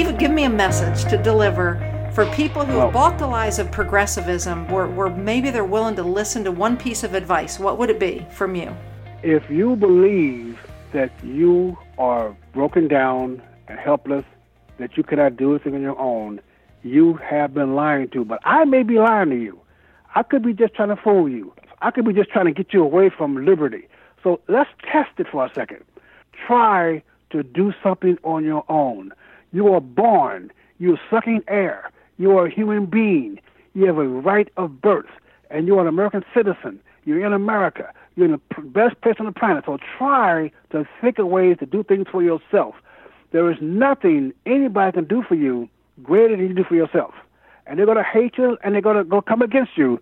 would give me a message to deliver for people who have bought the lies of progressivism, where maybe they're willing to listen to one piece of advice, what would it be from you? If you believe that you are broken down and helpless, that you cannot do anything on your own, you have been lying to. But I may be lying to you. I could be just trying to fool you. I could be just trying to get you away from liberty. So let's test it for a second. Try to do something on your own. You are born. You're sucking air. You are a human being. You have a right of birth, and you are an American citizen. You're in America. You're in the best place on the planet. So try to think of ways to do things for yourself. There is nothing anybody can do for you greater than you do for yourself. And they're going to hate you, and they're going to go come against you.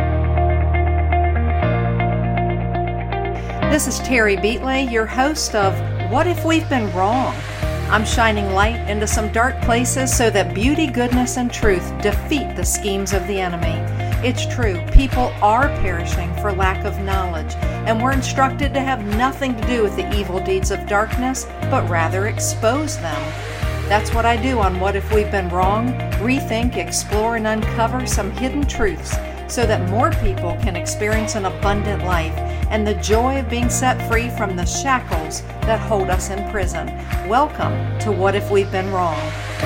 This is Terry Beatley, your host of What If We've Been Wrong? I'm shining light into some dark places so that beauty, goodness, and truth defeat the schemes of the enemy. It's true, people are perishing for lack of knowledge, and we're instructed to have nothing to do with the evil deeds of darkness, but rather expose them. That's what I do on What If We've Been Wrong? Rethink, explore, and uncover some hidden truths so that more people can experience an abundant life and the joy of being set free from the shackles that hold us in prison. Welcome to What If We've Been Wrong?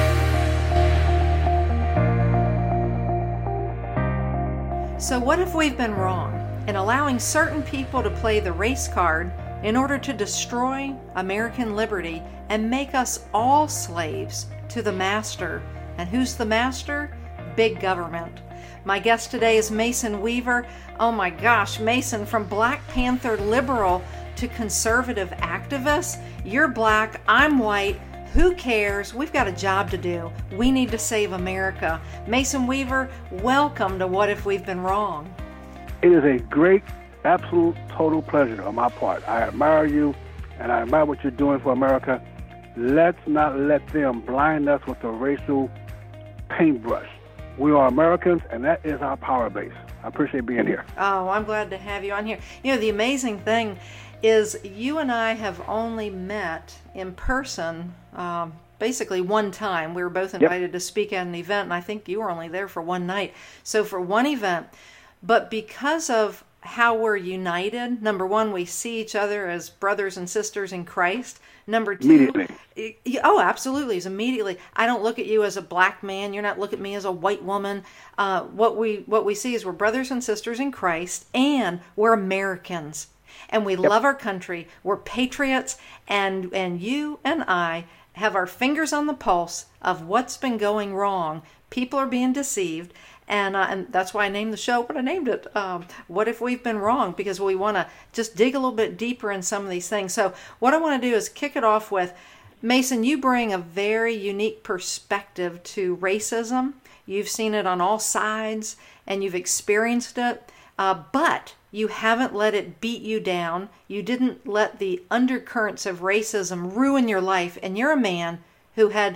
So what if we've been wrong in allowing certain people to play the race card in order to destroy American liberty and make us all slaves to the master? And who's the master? Big government. My guest today is Mason Weaver. Oh my gosh, Mason, from Black Panther liberal to conservative activist. You're black, I'm white. Who cares? We've got a job to do. We need to save America. Mason Weaver, welcome to What If We've Been Wrong? It is a great, absolute, total pleasure on my part. I admire you, and I admire what you're doing for America. Let's not let them blind us with a racial paintbrush. We are Americans, and that is our power base. I appreciate being here. Oh, I'm glad to have you on here. You know, the amazing thing is you and I have only met in person basically one time. We were both invited to speak at an event, and I think you were only there for one night. So for one event, but because of how we're united, number one, we see each other as brothers and sisters in Christ. Number two, oh, absolutely, is immediately. I don't look at you as a black man. You're not looking at me as a white woman. What we see is we're brothers and sisters in Christ, and we're Americans, and we love our country. We're patriots, and you and I have our fingers on the pulse of what's been going wrong. People are being deceived. And that's why I named the show what I named it, What If We've Been Wrong? Because we want to just dig a little bit deeper in some of these things. So what I want to do is kick it off with, Mason, you bring a very unique perspective to racism. You've seen it on all sides, and you've experienced it, but you haven't let it beat you down. You didn't let the undercurrents of racism ruin your life, and you're a man who had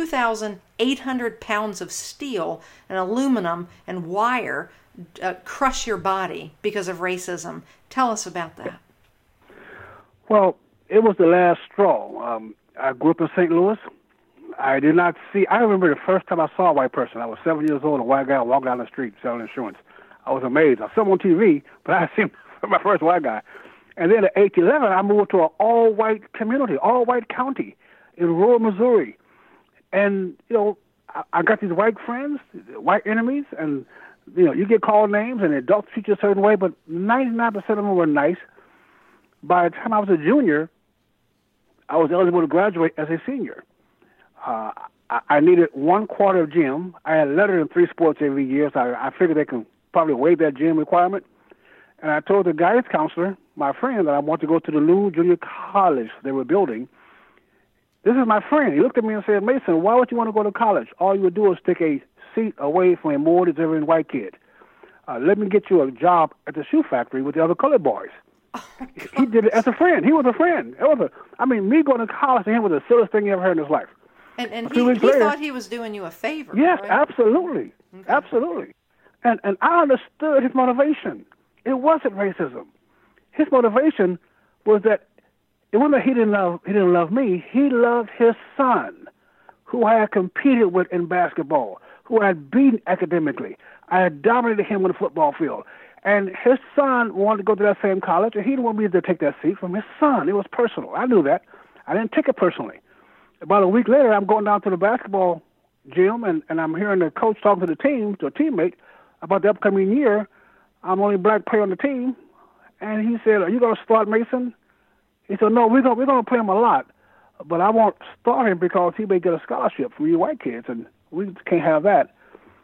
2,800 pounds of steel and aluminum and wire crush your body because of racism. Tell us about that. Well, it was the last straw. I grew up in St. Louis. I remember the first time I saw a white person. I was 7 years old, a white guy walking down the street selling insurance. I was amazed. I saw him on TV, but I seen my first white guy. And then at age 11, I moved to an all-white community, all-white county in rural Missouri. And, you know, I got these white friends, white enemies, and, you know, you get called names and adults treat you a certain way, but 99% of them were nice. By the time I was a junior, I was eligible to graduate as a senior. I needed 1 quarter of gym. I had lettered in 3 sports every year, so I figured they could probably waive that gym requirement. And I told the guidance counselor, my friend, that I wanted to go to the new junior college they were building. This is my friend. He looked at me and said, Mason, why would you want to go to college? All you would do is take a seat away from a more deserving white kid. Let me get you a job at the shoe factory with the other colored boys. Oh, he did it as a friend. He was a friend. Me going to college to him was the silliest thing he ever heard in his life. And he thought he was doing you a favor. Yes, right? Absolutely. Okay. Absolutely. And I understood his motivation. It wasn't racism. His motivation was that it wasn't that he didn't love me. He loved his son, who I had competed with in basketball, who I had beaten academically. I had dominated him on the football field. And his son wanted to go to that same college, and he didn't want me to take that seat from his son. It was personal. I knew that. I didn't take it personally. About a week later, I'm going down to the basketball gym, and I'm hearing the coach talking to the team, to a teammate, about the upcoming year. I'm the only black player on the team. And he said, "Are you going to start Mason?" He said, "No, we're going to play him a lot, but I won't start him because he may get a scholarship from you white kids, and we can't have that."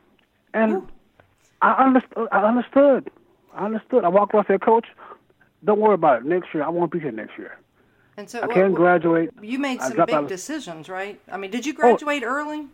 And I understood. I walked off there, "Coach, don't worry about it. Next year, I won't be here next year. And so I can't graduate." You made some big decisions, right? I mean, did you graduate early?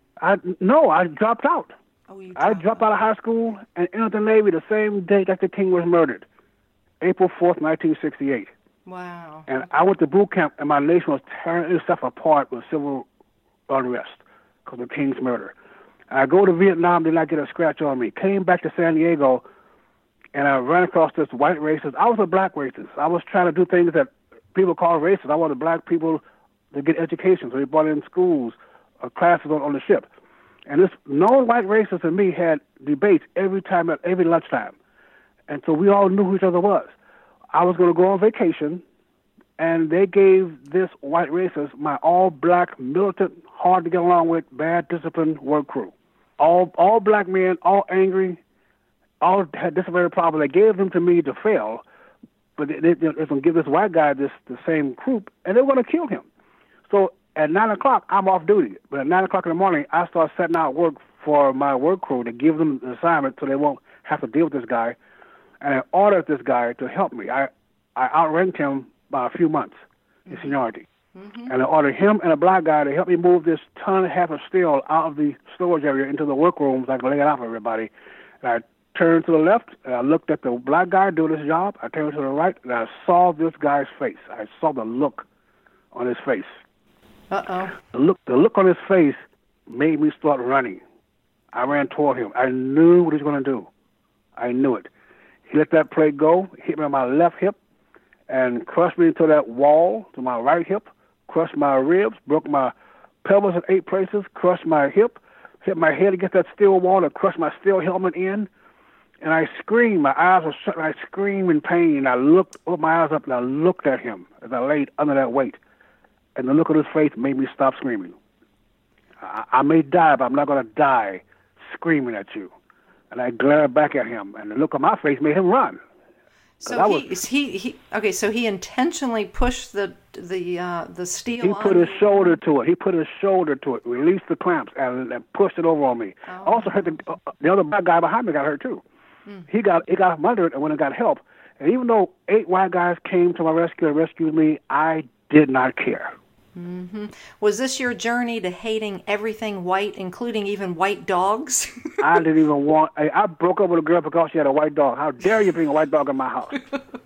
No, I dropped out. Oh, I dropped out of high school and entered the Navy the same day Dr. King was murdered, April 4th, 1968. Wow. And I went to boot camp, and my nation was tearing itself apart with civil unrest because of King's murder. And I go to Vietnam, did not get a scratch on me. Came back to San Diego, and I ran across this white racist. I was a black racist. I was trying to do things that people call racist. I wanted black people to get education, so they brought in schools or classes on the ship. And this known white racist and me had debates every time at every lunchtime. And so we all knew who each other was. I was going to go on vacation, and they gave this white racist my all-black, militant, hard to get along with, bad disciplined work crew. All black men, all angry, all had disciplinary problems. They gave them to me to fail, but they're going to give this white guy the same group, and they were going to kill him. So at 9 o'clock, I'm off duty. But at 9 o'clock in the morning, I start setting out work for my work crew to give them the assignment so they won't have to deal with this guy. And I ordered this guy to help me. I outranked him by a few months in seniority. Mm-hmm. And I ordered him and a black guy to help me move this ton and a half of steel out of the storage area into the workrooms so I can lay it out for everybody. And I turned to the left, and I looked at the black guy doing his job. I turned to the right, and I saw this guy's face. I saw the look on his face. Uh-oh. The look on his face made me start running. I ran toward him. I knew what he was going to do. I knew it. He let that plate go, hit me on my left hip, and crushed me into that wall to my right hip, crushed my ribs, broke my pelvis in 8 places, crushed my hip, hit my head against that steel wall, and crushed my steel helmet in. And I screamed. My eyes were shut, and I screamed in pain. I opened my eyes up, and I looked at him as I laid under that weight. And the look on his face made me stop screaming. I may die, but I'm not going to die screaming at you. And I glared back at him, and the look on my face made him run. So so he intentionally pushed the steel. He put his shoulder to it. He put his shoulder to it, released the clamps, and pushed it over on me. Oh. Also hurt the other black guy behind me got hurt too. He got from under it, and when I got help, and even though 8 white guys came to my rescue and rescued me, I did not care. Mm-hmm. Was this your journey to hating everything white, including even white dogs? I didn't even want. I broke up with a girl because she had a white dog. How dare you bring a white dog in my house?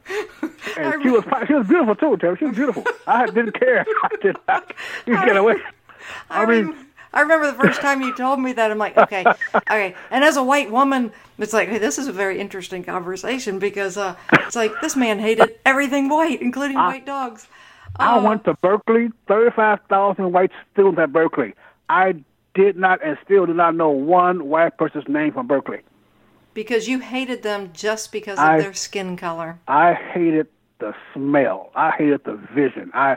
And she was beautiful too, Terry. She was beautiful. I didn't care. I did not. You get away. I remember the first time you told me that. I'm like, okay. And as a white woman, it's like, hey, this is a very interesting conversation because it's like this man hated everything white, including white dogs. I went to Berkeley, 35,000 white students at Berkeley. I did not and still do not know one white person's name from Berkeley. Because you hated them just because of their skin color. I hated the smell. I hated the vision. I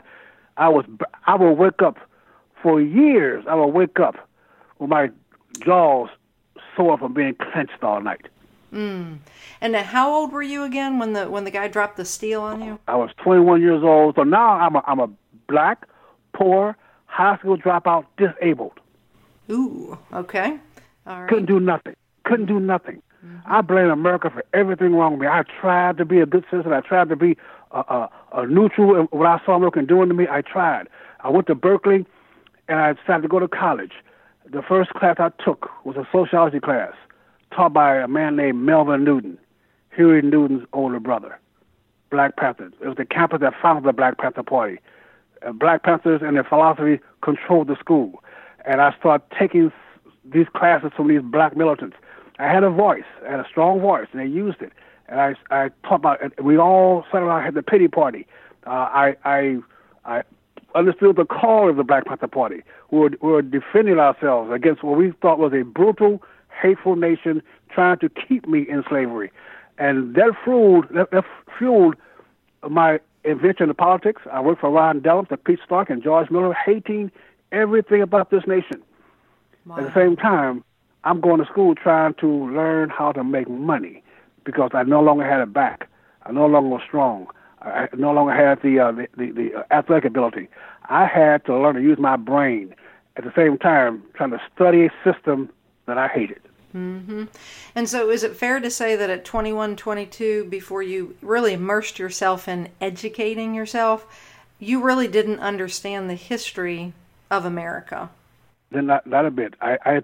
would wake up for years. I would wake up with my jaws sore from being clenched all night. Mm. And how old were you again when the guy dropped the steel on you? I was 21 years old. So now I'm a black, poor, high school dropout, disabled. Ooh, okay. All right. Couldn't do nothing. Mm-hmm. I blame America for everything wrong with me. I tried to be a good citizen. I tried to be a neutral in what I saw America doing to me. I tried. I went to Berkeley, and I decided to go to college. The first class I took was a sociology class, taught by a man named Melvin Newton, Huey Newton's older brother, Black Panthers. It was the campus that founded the Black Panther Party. Black Panthers and their philosophy controlled the school. And I started taking these classes from these black militants. I had a voice, I had a strong voice, and they used it. And I taught about it. We all sat around, had the pity party. I understood the call of the Black Panther Party. We were defending ourselves against what we thought was a brutal, hateful nation trying to keep me in slavery. And that fueled my invention of politics. I worked for Ron Dellums, Pete Stark, and George Miller, hating everything about this nation. Wow. At the same time, I'm going to school trying to learn how to make money because I no longer had a back. I no longer was strong. I no longer had the athletic ability. I had to learn to use my brain at the same time trying to study a system that I hated. Mm-hmm. And so is it fair to say that at 21, 22, before you really immersed yourself in educating yourself, you really didn't understand the history of America? Then not a bit. I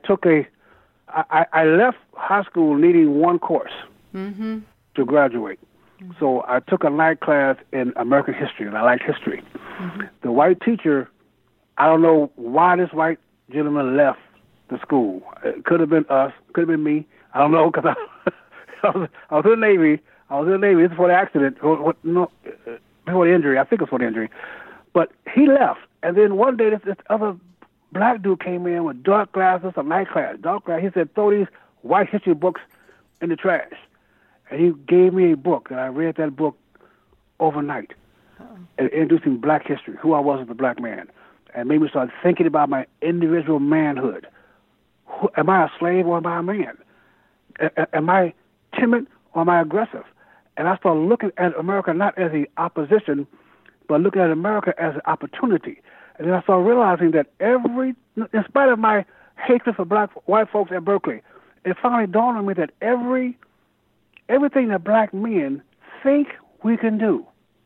left high school needing one course mm-hmm. to graduate. Mm-hmm. So I took a night class in American history, and I liked history. Mm-hmm. The white teacher, I don't know why this white gentleman left the school. It could have been us, could have been me. I don't know, because I was in the Navy. This is before the accident, before the injury. I think it was for the injury. But he left, and then one day this other black dude came in with dark glasses, a night class, dark glasses. He said, throw these white history books in the trash. And he gave me a book, and I read that book overnight, introducing black history, who I was as a black man, and made me start thinking about my individual manhood. Am I a slave or am I a man? Am I timid or am I aggressive? And I started looking at America not as the opposition, but looking at America as an opportunity. And then I started realizing that in spite of my hatred for white folks at Berkeley, it finally dawned on me that everything that black men think we can do,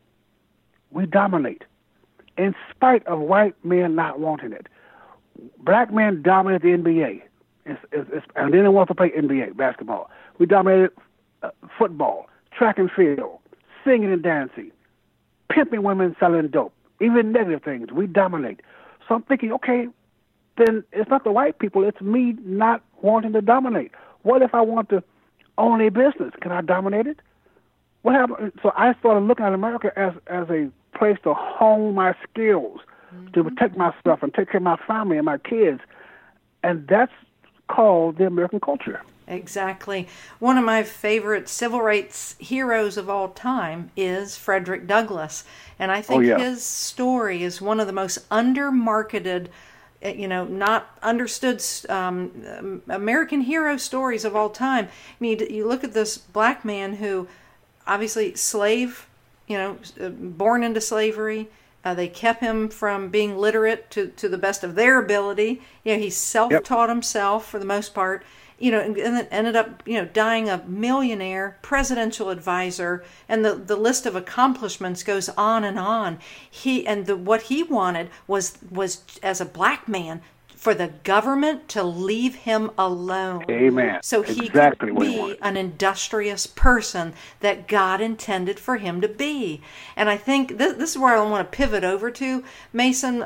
we dominate, in spite of white men not wanting it. Black men dominate the NBA, and then they want to play NBA basketball. We dominated football, track and field, singing and dancing, pimping women, selling dope, even negative things. We dominate. So I'm thinking, okay, then it's not the white people, it's me not wanting to dominate. What if I want to own a business? Can I dominate it? What happened? So I started looking at America as a place to hone my skills, mm-hmm. to protect myself and take care of my family and my kids. And that's called the American culture. Exactly. One of my favorite civil rights heroes of all time is Frederick Douglass. And I think his story is one of the most undermarketed, not understood American hero stories of all time. I mean, you look at this black man who, obviously, slave, born into slavery. They kept him from being literate to the best of their ability. He self-taught himself for the most part. And then ended up, dying a millionaire, presidential advisor, and the list of accomplishments goes on and on. What he wanted was as a black man for the government to leave him alone. Amen. So he could be an industrious person that God intended for him to be. And I think this is where I want to pivot over to, Mason.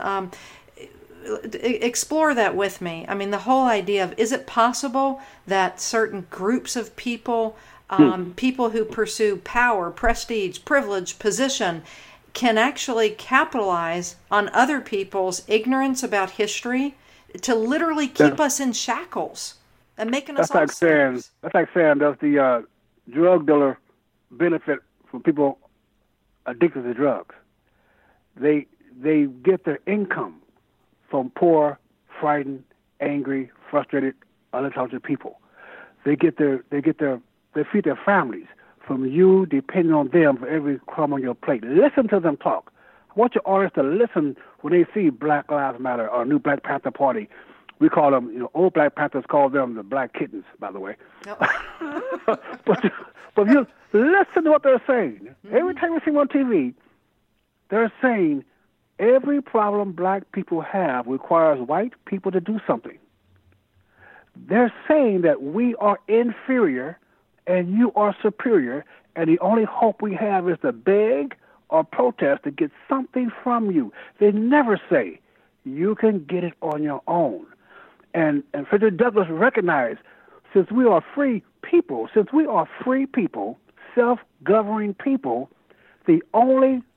Explore that with me. I mean, the whole idea of, is it possible that certain groups of people, people who pursue power, prestige, privilege, position, can actually capitalize on other people's ignorance about history to literally keep us in shackles and making us all slaves? That's like saying, does the drug dealer benefit from people addicted to drugs? They get their income from poor, frightened, angry, frustrated, unintelligent people. They feed their families from you depending on them for every crumb on your plate. Listen to them talk. I want your audience to listen when they see Black Lives Matter or New Black Panther Party. We call them, old Black Panthers call them the Black Kittens, by the way. Nope. but you listen to what they're saying. Mm-hmm. Every time you see them on TV, they're saying, every problem black people have requires white people to do something. They're saying that we are inferior and you are superior, and the only hope we have is to beg or protest to get something from you. They never say, you can get it on your own. And Frederick Douglass recognized, since we are free people, self-governing people, the only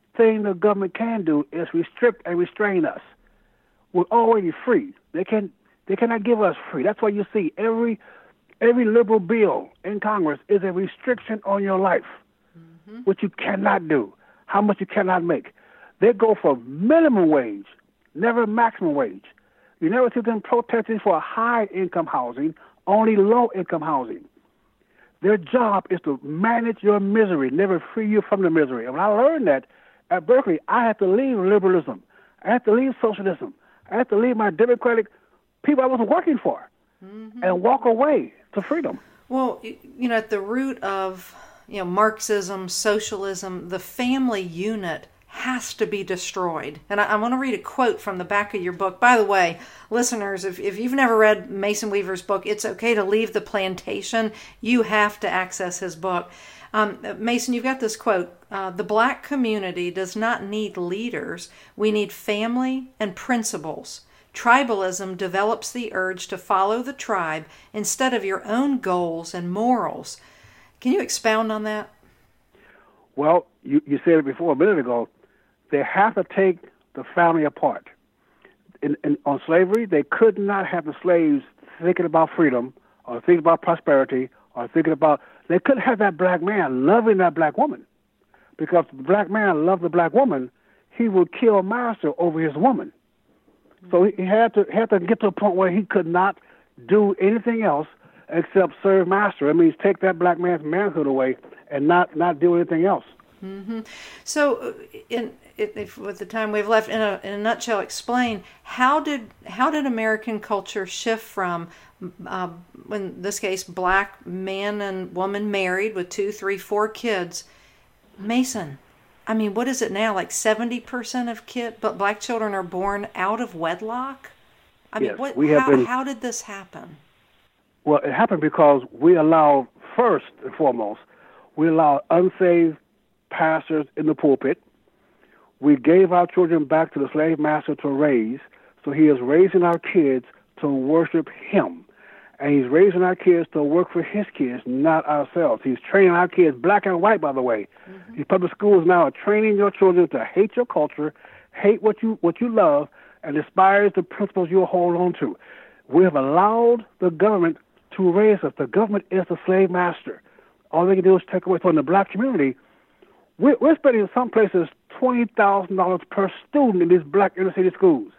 thing the government can do is restrict and restrain us. We're already free. They cannot give us free. That's why you see every liberal bill in Congress is a restriction on your life, what you cannot do, how much you cannot make. They go for minimum wage, never maximum wage. You never see them protesting for high-income housing, only low-income housing. Their job is to manage your misery, never free you from the misery. And when I learned that at Berkeley, I had to leave liberalism. I had to leave socialism. I had to leave my democratic people I wasn't working for and walk away to freedom. Well, at the root of, Marxism, socialism, the family unit has to be destroyed. And I want to read a quote from the back of your book. By the way, listeners, if you've never read Mason Weaver's book, It's Okay to Leave the Plantation, you have to access his book. Mason, you've got this quote, the black community does not need leaders. We need family and principles. Tribalism develops the urge to follow the tribe instead of your own goals and morals. Can you expound on that? Well, you said it before a minute ago. They have to take the family apart. On slavery, they could not have the slaves thinking about freedom or thinking about prosperity or thinking about... They couldn't have that black man loving that black woman, because if the black man loved the black woman, he would kill master over his woman. So he had to get to a point where he could not do anything else except serve master. That means take that black man's manhood away and not do anything else. Mm-hmm. So, with the time we've left, in a nutshell, explain how did American culture shift from, in this case, black man and woman married with 2, 3, 4 kids. Mason, I mean, what is it now? Like 70% of black children are born out of wedlock. I mean, yes, how did this happen? Well, it happened because we allowed, first and foremost, unsaved pastors in the pulpit. We gave our children back to the slave master to raise, so he is raising our kids to worship him. And he's raising our kids to work for his kids, not ourselves. He's training our kids, black and white, by the way. Mm-hmm. These public schools now are training your children to hate your culture, hate what you love, and despise the principles you hold on to. We have allowed the government to raise us. The government is the slave master. All they can do is take away from the black community. We're spending in some places $20,000 per student in these black inner city schools,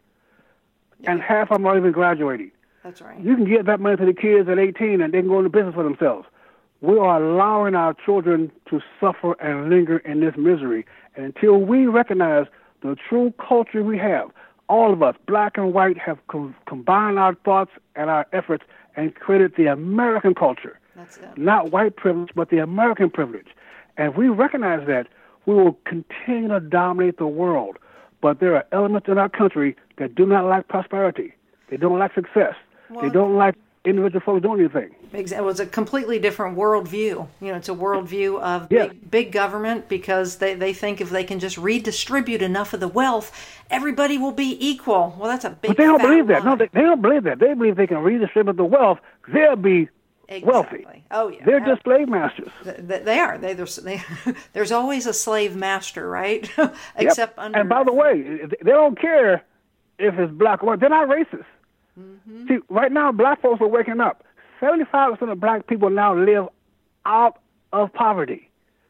and half of them are even graduating. That's right. You can give that money to the kids at 18 and they can go into business for themselves. We are allowing our children to suffer and linger in this misery. And until we recognize the true culture we have, all of us, black and white, have combined our thoughts and our efforts and created the American culture. That's it. Not white privilege, but the American privilege. And if we recognize that, we will continue to dominate the world. But there are elements in our country that do not like prosperity. They don't like success. They don't like individual folks doing anything. It was a completely different worldview. It's a worldview of big government, because they think if they can just redistribute enough of the wealth, everybody will be equal. Well, that's a big. But they don't believe that. No, they don't believe that. They believe they can redistribute the wealth. They'll be wealthy. Oh yeah, they're just slave masters. They are. There's always a slave master, right? Except under. And by the way, they don't care if it's black or white. They're not racist. Mm-hmm. See, right now, black folks are waking up. 75% of black people now live out of poverty.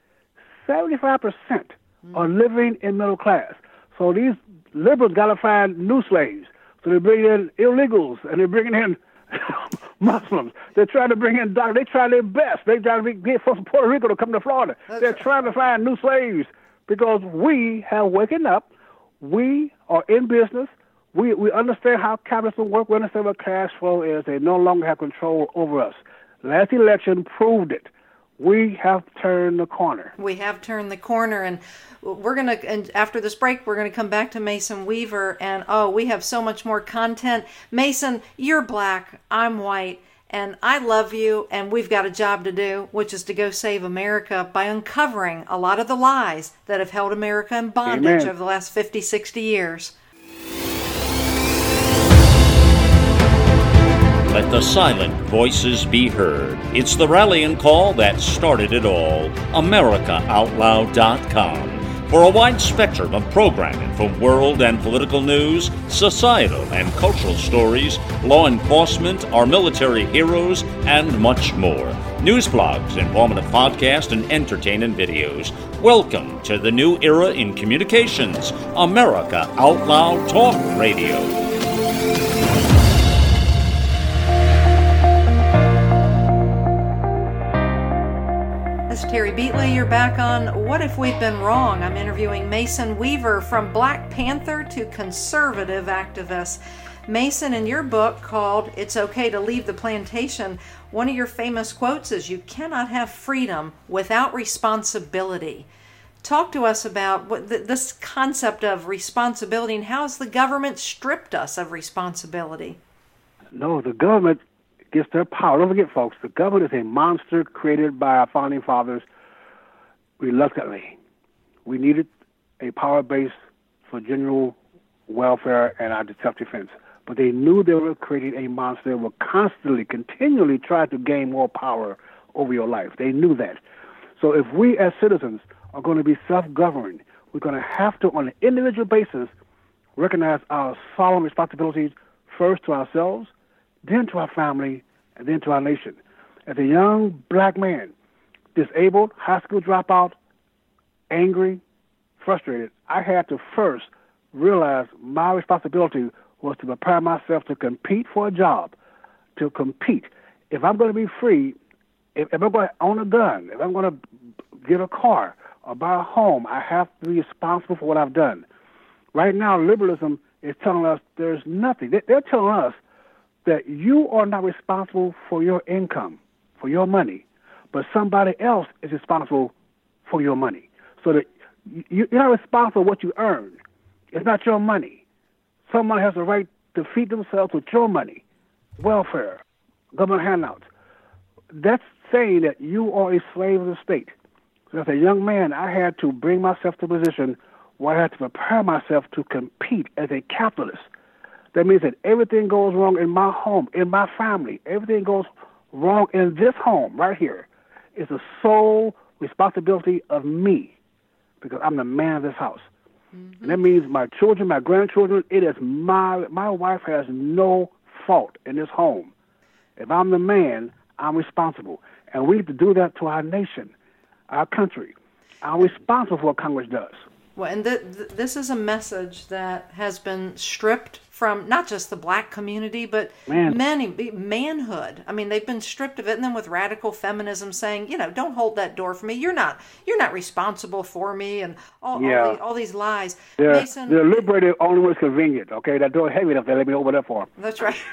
75% are living in middle class. So these liberals got to find new slaves. So they bring in illegals, and they're bringing in Muslims. They're trying to bring in doctors. They try their best. They try to get folks from Puerto Rico to come to Florida. They're trying to find new slaves because we have waken up. We are in business. We understand how capitalism works. We understand what cash flow is. They no longer have control over us. Last election proved it. We have turned the corner. We have turned the corner, and after this break, we're going to come back to Mason Weaver, and we have so much more content. Mason, you're black, I'm white, and I love you, and we've got a job to do, which is to go save America by uncovering a lot of the lies that have held America in bondage over the last 50, 60 years. Let the silent voices be heard. It's the rallying call that started it all. AmericaOutloud.com. For a wide spectrum of programming from world and political news, societal and cultural stories, law enforcement, our military heroes, and much more. News blogs, informative podcasts, and entertaining videos. Welcome to the new era in communications, America Out Loud Talk Radio. This is Terry Beatley. You're back on What If We've Been Wrong? I'm interviewing Mason Weaver, from Black Panther to conservative activist. Mason, in your book called It's Okay to Leave the Plantation, one of your famous quotes is, "You cannot have freedom without responsibility." Talk to us about this concept of responsibility, and how has the government stripped us of responsibility? No, the government gets their power. Don't forget, folks, the government is a monster created by our founding fathers reluctantly. We needed a power base for general welfare and our self-defense. But they knew they were creating a monster that would constantly, continually try to gain more power over your life. They knew that. So if we as citizens are going to be self-governed, we're going to have to, on an individual basis, recognize our solemn responsibilities first to ourselves, then to our family, and then to our nation. As a young black man, disabled, high school dropout, angry, frustrated, I had to first realize my responsibility was to prepare myself to compete for a job, to compete. If I'm going to be free, if I'm going to own a gun, if I'm going to get a car or buy a home, I have to be responsible for what I've done. Right now, liberalism is telling us there's nothing. They're telling us that you are not responsible for your income, for your money, but somebody else is responsible for your money. So that you're not responsible for what you earn. It's not your money. Someone has the right to feed themselves with your money, welfare, government handouts. That's saying that you are a slave of the state. So as a young man, I had to bring myself to a position where I had to prepare myself to compete as a capitalist. That means that everything goes wrong in my home, in my family, everything goes wrong in this home right here. It's the sole responsibility of me, because I'm the man of this house. Mm-hmm. And that means my children, my grandchildren, it is my wife has no fault in this home. If I'm the man, I'm responsible. And we need to do that to our nation, our country. I'm responsible for what Congress does. Well, and this is a message that has been stripped from not just the black community, but manhood. I mean, they've been stripped of it, and then with radical feminism saying, don't hold that door for me. You're not responsible for me, and all these lies. Mason, they're liberated only when it's convenient. Okay, that door is heavy enough. They let me open it for them. That's right.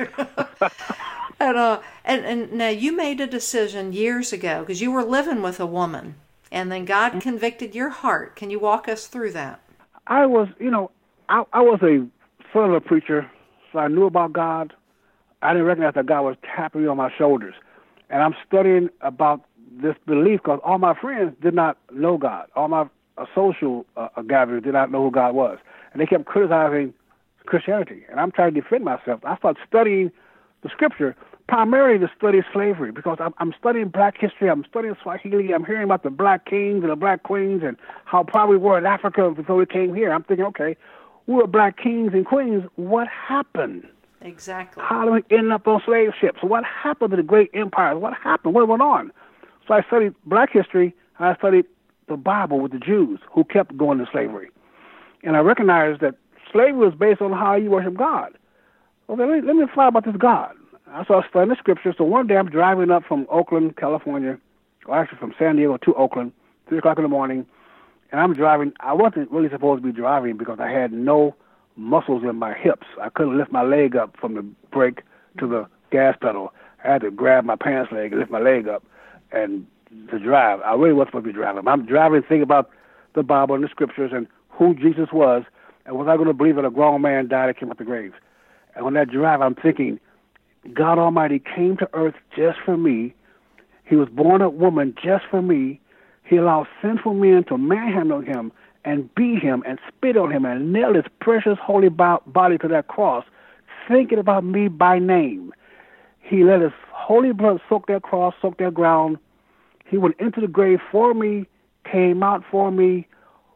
And now you made a decision years ago because you were living with a woman. And then God convicted your heart. Can you walk us through that? I was a son of a preacher, so I knew about God. I didn't recognize that God was tapping me on my shoulders. And I'm studying about this belief because all my friends did not know God. All my social gatherers did not know who God was. And they kept criticizing Christianity. And I'm trying to defend myself. I started studying the Scripture, primarily to study slavery, because I'm studying black history, I'm studying Swahili, I'm hearing about the black kings and the black queens and how proud we were in Africa before we came here. I'm thinking, okay, we were black kings and queens. What happened? Exactly. How did we end up on slave ships? What happened to the great empires? What happened? What went on? So I studied black history, and I studied the Bible with the Jews who kept going to slavery. And I recognized that slavery was based on how you worship God. Okay, let me find out about this God. I started studying the Scripture. So one day I'm driving up from Oakland, California, or actually from San Diego to Oakland, 3 o'clock in the morning, and I'm driving. I wasn't really supposed to be driving because I had no muscles in my hips. I couldn't lift my leg up from the brake to the gas pedal. I had to grab my pants leg and lift my leg up and to drive. I really wasn't supposed to be driving. I'm driving, thinking about the Bible and the Scriptures and who Jesus was, and was I going to believe that a grown man died and came out the grave? And on that drive, I'm thinking, God Almighty came to earth just for me. He was born a woman just for me. He allowed sinful men to manhandle him and beat him and spit on him and nail his precious holy body to that cross, thinking about me by name. He let his holy blood soak that cross, soak that ground. He went into the grave for me, came out for me,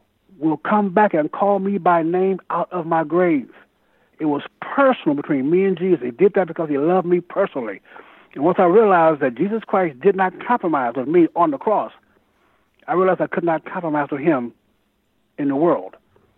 will come back and call me by name out of my grave. It was personal between me and Jesus. He did that because he loved me personally. And once I realized that Jesus Christ did not compromise with me on the cross, I realized I could not compromise with him in the world.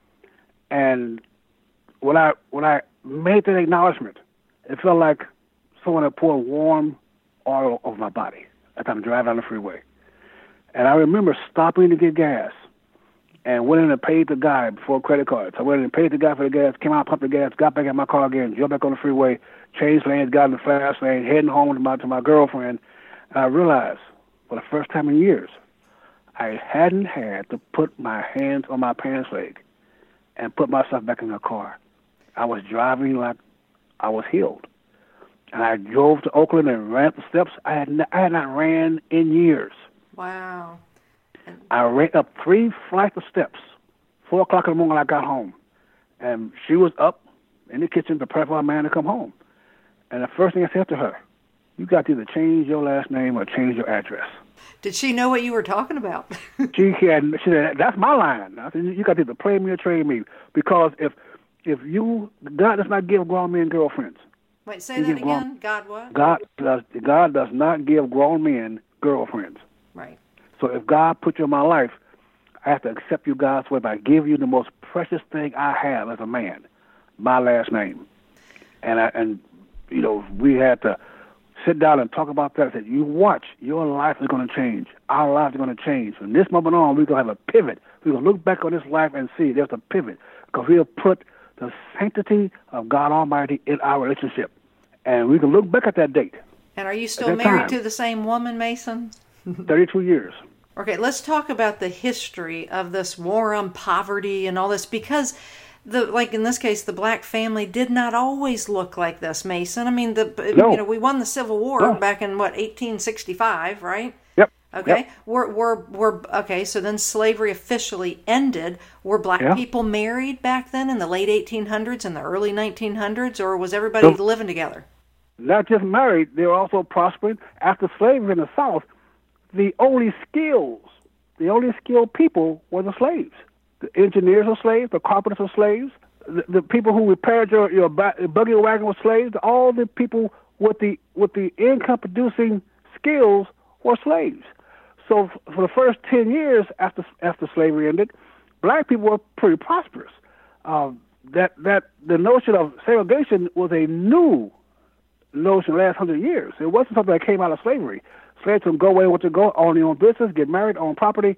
And when I made that acknowledgement, it felt like someone had poured warm oil over my body as I'm driving on the freeway. And I remember stopping to get gas and went in and paid the guy before credit cards. I went in and paid the guy for the gas, came out, pumped the gas, got back in my car again, jumped back on the freeway, changed lanes, got in the fast lane, heading home to my girlfriend. And I realized for the first time in years, I hadn't had to put my hands on my pants leg and put myself back in the car. I was driving like I was healed. And I drove to Oakland and ran up the steps. I had not ran in years. Wow. I ran up 3 flights of steps. 4 o'clock in the morning I got home. And she was up in the kitchen preparing for her man to come home. And the first thing I said to her, you got to either change your last name or change your address. Did she know what you were talking about? She said, that's my line. I said, you got to either play me or trade me. Because if God does not give grown men girlfriends. Wait, say that again? God what? God does not give grown men girlfriends. Right. So if God put you in my life, I have to accept you God's way by giving you the most precious thing I have as a man, my last name. And we had to sit down and talk about that. I said, you watch, your life is going to change. Our lives are going to change. From this moment on, we're going to have a pivot. We're going to look back on this life and see there's a pivot because we'll put the sanctity of God Almighty in our relationship. And we can look back at that date. And are you still married to the same woman, Mason? 32 years. Okay, let's talk about the history of this war on poverty and all this, because like in this case, the black family did not always look like this, Mason. I mean, we won the Civil War back in 1865, right? Yep. Okay. Yep. We're okay. So then slavery officially ended. Were black people married back then in the late 1800s and the early 1900s, or was everybody living together? Not just married, they were also prospering. After slavery in the South, the only skilled people were the slaves. The engineers were slaves, the carpenters were slaves, the people who repaired your buggy wagon were slaves. All the people with the income producing skills were slaves. So for the first 10 years after slavery ended, black people were pretty prosperous. The notion of segregation was a new notion the last 100 years. It wasn't something that came out of slavery. Slaves can go away, own their own business, get married, own property.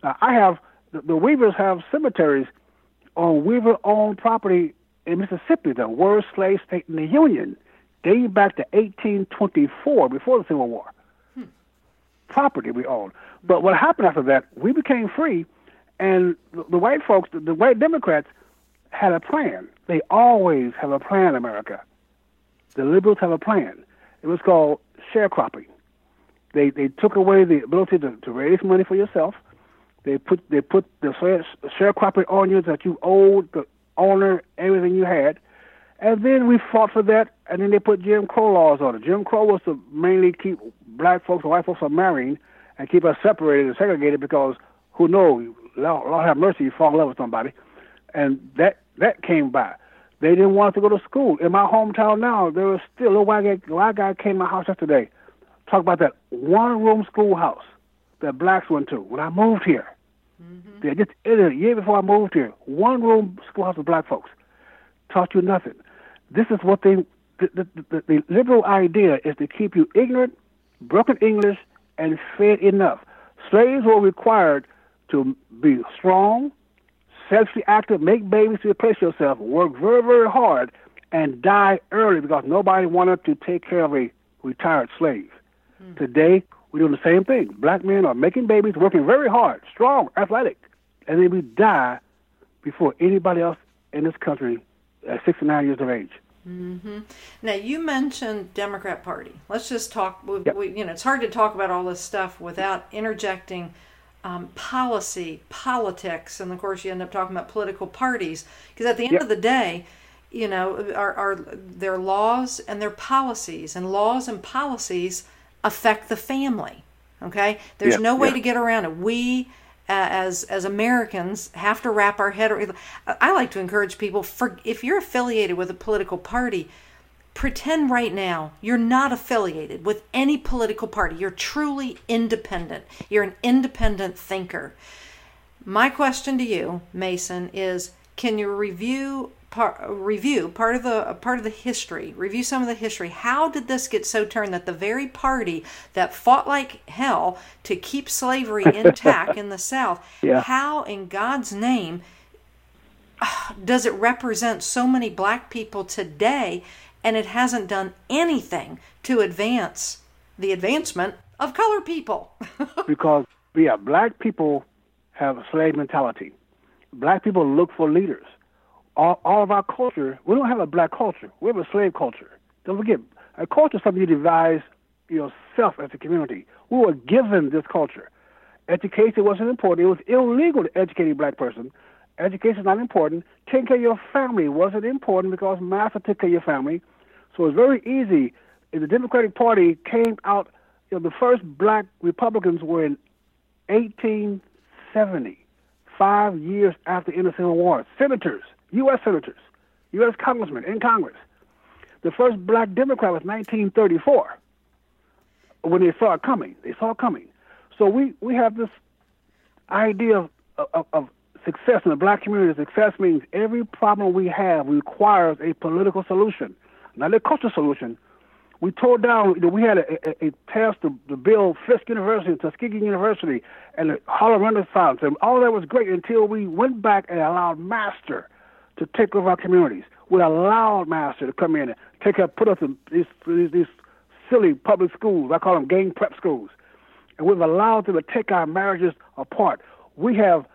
The Weavers have cemeteries on Weaver-owned property in Mississippi, the worst slave state in the Union, dating back to 1824, before the Civil War. Property we own. But what happened after that, we became free, and the white folks, the white Democrats, had a plan. They always have a plan in America. The liberals have a plan. It was called sharecropping. They took away the ability to raise money for yourself. They put the sharecropping on you that you owed the owner everything you had. And then we fought for that, and then they put Jim Crow laws on it. Jim Crow was to mainly keep black folks and white folks from marrying and keep us separated and segregated because who knows, Lord have mercy, you fall in love with somebody. And that came by. They didn't want us to go to school. In my hometown now, there was still a white guy came to my house yesterday. Talk about that one-room schoolhouse that blacks went to when I moved here. Mm-hmm. Just a year before I moved here, one-room schoolhouse with black folks. Taught you nothing. This is what the liberal idea is, to keep you ignorant, broken English, and fed enough. Slaves were required to be strong, sexually active, make babies to replace yourself, work very, very hard, and die early because nobody wanted to take care of a retired slave. Today, we're doing the same thing. Black men are making babies, working very hard, strong, athletic, and then we die before anybody else in this country at 69 years of age. Mm-hmm. Now, you mentioned Democrat Party. Let's just talk. It's hard to talk about all this stuff without interjecting politics, and of course, you end up talking about political parties. Because at the end of the day, are their laws and their policies, and laws and policies affect the family. Okay, there's no way to get around it. We as Americans have to wrap our head around. I like to encourage people, if you're affiliated with a political party, pretend right now you're not affiliated with any political party. You're truly independent. You're an independent thinker. My question to you, Mason, is: can you review part of the history? Review some of the history. How did this get so turned that the very party that fought like hell to keep slavery intact in the South, how in God's name does it represent so many black people today, and it hasn't done anything to advance the advancement of colored people? Because, black people have a slave mentality. Black people look for leaders. All of our culture, we don't have a black culture. We have a slave culture. Don't forget, a culture is something you devise yourself as a community. We were given this culture. Education wasn't important. It was illegal to educate a black person. Education is not important. Taking care of your family wasn't important because master took care of your family. So it's very easy. If the Democratic Party came out, the first black Republicans were in 1870, 5 years after the end of the Civil War. Senators, U.S. senators, U.S. congressmen in Congress. The first black Democrat was 1934 when they saw it coming. So we have this idea of success in the black community. Success means every problem we have requires a political solution, not a cultural solution. We tore down, we had a task to build Fisk University, Tuskegee University, and the Harlem Renaissance, and all that was great until we went back and allowed Master to take over our communities. We allowed Master to come in and put us in these silly public schools. I call them gang prep schools. And we've allowed them to take our marriages apart. We have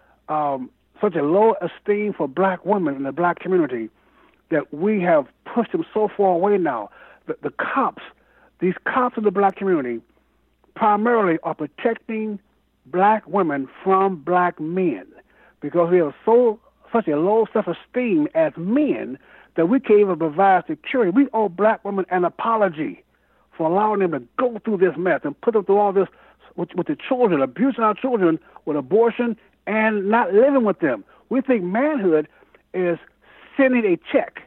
such a low esteem for black women in the black community that we have pushed them so far away now. The cops, these cops in the black community, primarily are protecting black women from black men because we have such a low self-esteem as men that we can't even provide security. We owe black women an apology for allowing them to go through this mess and put them through all this with the children, abusing our children with abortion and not living with them. We think manhood is sending a check.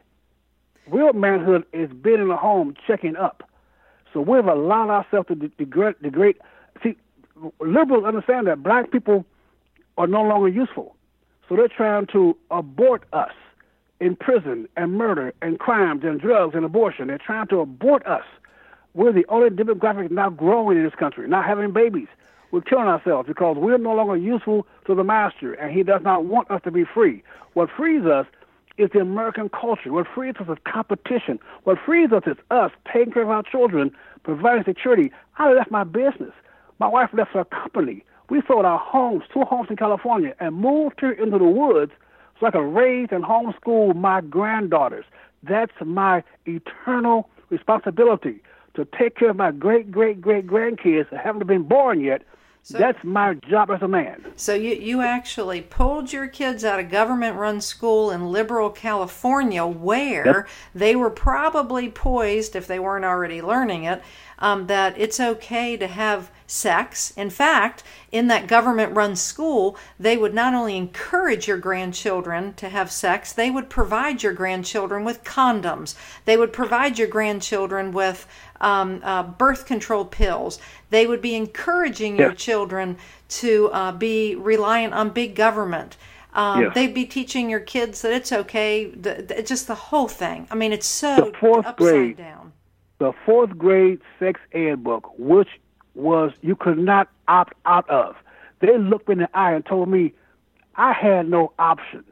Real manhood is being in the home, checking up. So we've allowed ourselves to degrade. See, liberals understand that black people are no longer useful. So they're trying to abort us in prison and murder and crimes and drugs and abortion. They're trying to abort us. We're the only demographic now growing in this country, not having babies. We're killing ourselves because we're no longer useful to the master, and he does not want us to be free. What frees us is the American culture. What frees us is competition. What frees us is us taking care of our children, providing security. I left my business. My wife left her company. We sold our homes, 2 homes in California, and moved here into the woods so I could raise and homeschool my granddaughters. That's my eternal responsibility, to take care of my great-great-great-grandkids that haven't been born yet. So, that's my job as a man. So you actually pulled your kids out of government-run school in liberal California, where they were probably poised, if they weren't already learning it, that it's okay to have sex. In fact, in that government-run school, they would not only encourage your grandchildren to have sex, they would provide your grandchildren with condoms. They would provide your grandchildren with birth control pills. They would be encouraging your children to be reliant on big government. They'd be teaching your kids that it's okay, just the whole thing. I mean, it's so upside down. The 4th grade sex ed book, which was you could not opt out of. They looked me in the eye and told me I had no options.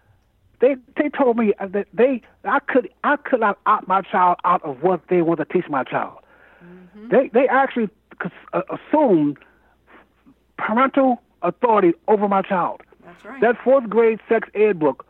They told me that I could not opt my child out of what they want to teach my child. Mm-hmm. They actually assumed parental authority over my child. That's right. That 4th grade sex ed book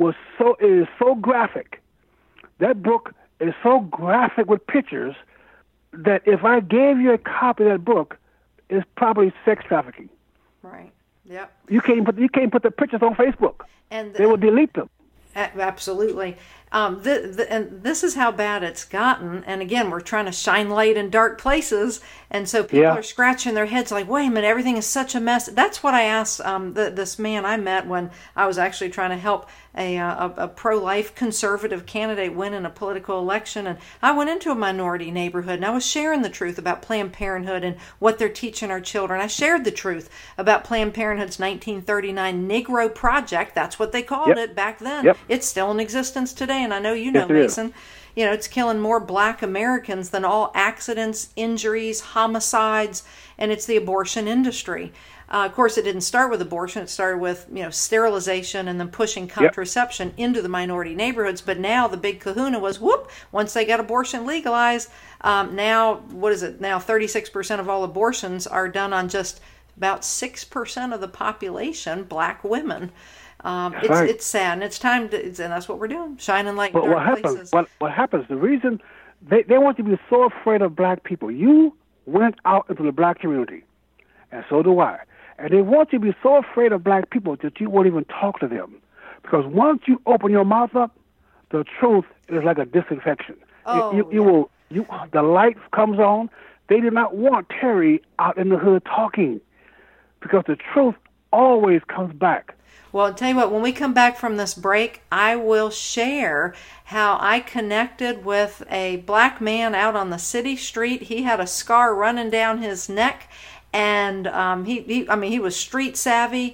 is so graphic. That book is so graphic with pictures that if I gave you a copy of that book, it's probably sex trafficking. Right. Yep. You can't put the pictures on Facebook. And they will delete them. Absolutely. And this is how bad it's gotten. And again, we're trying to shine light in dark places. And so people are scratching their heads like, wait a minute, everything is such a mess. That's what I asked this man I met when I was actually trying to help a pro-life conservative candidate win in a political election. And I went into a minority neighborhood and I was sharing the truth about Planned Parenthood and what they're teaching our children. I shared the truth about Planned Parenthood's 1939 Negro Project. That's what they called it back then. It's still in existence today. And I know you know, Mason. You know, it's killing more black Americans than all accidents, injuries, homicides, and it's the abortion industry. Of course, it didn't start with abortion. It started with, sterilization and then pushing contraception into the minority neighborhoods. But now the big kahuna was, once they got abortion legalized, now, 36% of all abortions are done on just about 6% of the population, black women. It's sad, and it's time to, and that's what we're doing, shining light in dark places. What happens, the reason they want you to be so afraid of black people. You went out into the black community, and so do I. And they want you to be so afraid of black people that you won't even talk to them. Because once you open your mouth up, the truth is like a disinfection. The light comes on. They do not want Terry out in the hood talking, because the truth always comes back. Well, I'll tell you what, when we come back from this break, I will share how I connected with a black man out on the city street. He had a scar running down his neck, and he was street savvy,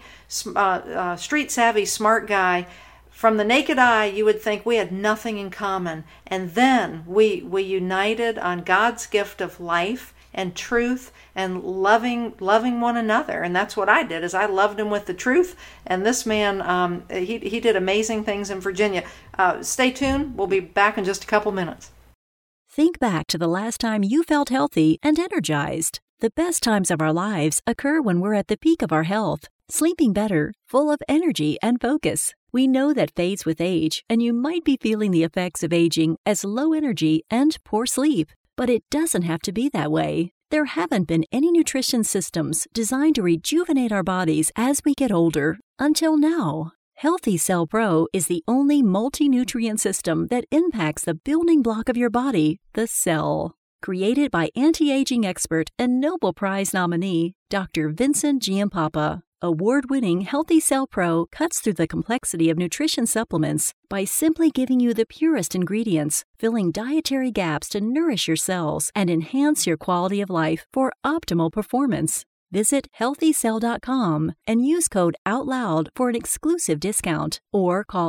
smart guy. From the naked eye, you would think we had nothing in common. And then we united on God's gift of life and truth and loving one another. And that's what I did, is I loved him with the truth. And this man, he did amazing things in Virginia. Stay tuned. We'll be back in just a couple minutes. Think back to the last time you felt healthy and energized. The best times of our lives occur when we're at the peak of our health, sleeping better, full of energy and focus. We know that fades with age, and you might be feeling the effects of aging as low energy and poor sleep. But it doesn't have to be that way. There haven't been any nutrition systems designed to rejuvenate our bodies as we get older until now. Healthy Cell Pro is the only multi-nutrient system that impacts the building block of your body, the cell. Created by anti-aging expert and Nobel Prize nominee, Dr. Vincent Giampapa. Award-winning Healthy Cell Pro cuts through the complexity of nutrition supplements by simply giving you the purest ingredients, filling dietary gaps to nourish your cells and enhance your quality of life for optimal performance. Visit healthycell.com and use code OUTLOUD for an exclusive discount, or call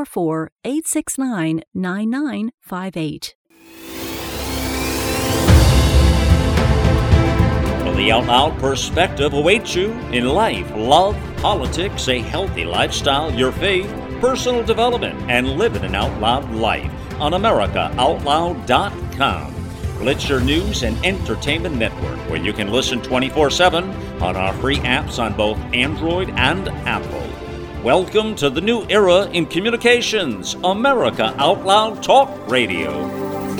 844-869-9958. The Out Loud perspective awaits you in life, love, politics, a healthy lifestyle, your faith, personal development, and living an out loud life on AmericaOutloud.com. It's your news and entertainment network where you can listen 24/7 on our free apps on both Android and Apple. Welcome to the new era in communications, America Out Loud Talk Radio.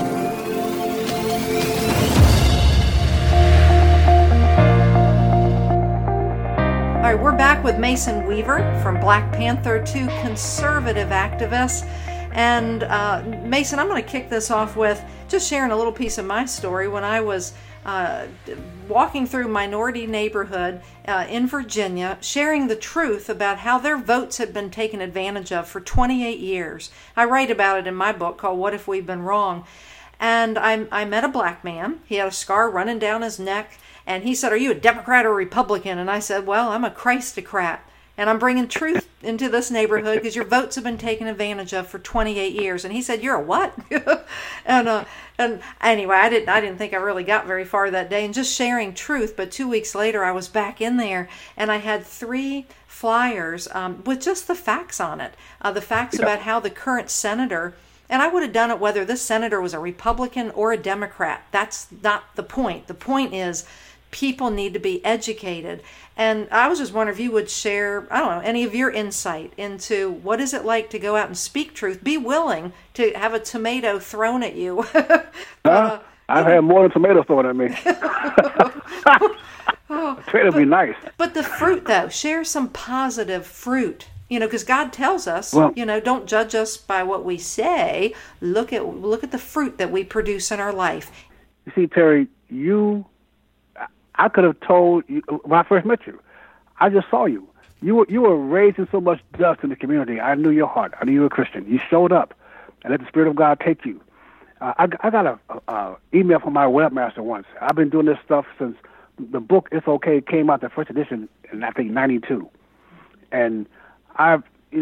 All right, we're back with Mason Weaver from Black Panther, two conservative activists. And Mason, I'm going to kick this off with just sharing a little piece of my story. When I was walking through minority neighborhood in Virginia, sharing the truth about how their votes had been taken advantage of for 28 years. I write about it in my book called What If We've Been Wrong? And I met a black man. He had a scar running down his neck. And he said, "Are you a Democrat or a Republican?" And I said, "Well, I'm a Christocrat. And I'm bringing truth into this neighborhood because your votes have been taken advantage of for 28 years. And he said, "You're a what?" and anyway, I didn't think I really got very far that day and just sharing truth. But 2 weeks later, I was back in there and I had 3 flyers with just the facts on it. The facts about how the current senator, and I would have done it whether this senator was a Republican or a Democrat. That's not the point. The point is people need to be educated. And I was just wondering if you would share, I don't know, any of your insight into what is it like to go out and speak truth, be willing to have a tomato thrown at you. I've had more than tomatoes thrown at me. Tomato would be nice. But the fruit, though, share some positive fruit because God tells us, don't judge us by what we say. Look at the fruit that we produce in our life. You see, Terry, I could have told you when I first met you. I just saw you. You were raising so much dust in the community. I knew your heart. I knew you were a Christian. You showed up and let the Spirit of God take you. I got a email from my webmaster once. I've been doing this stuff since the book It's Okay came out, the first edition in I think '92, and I've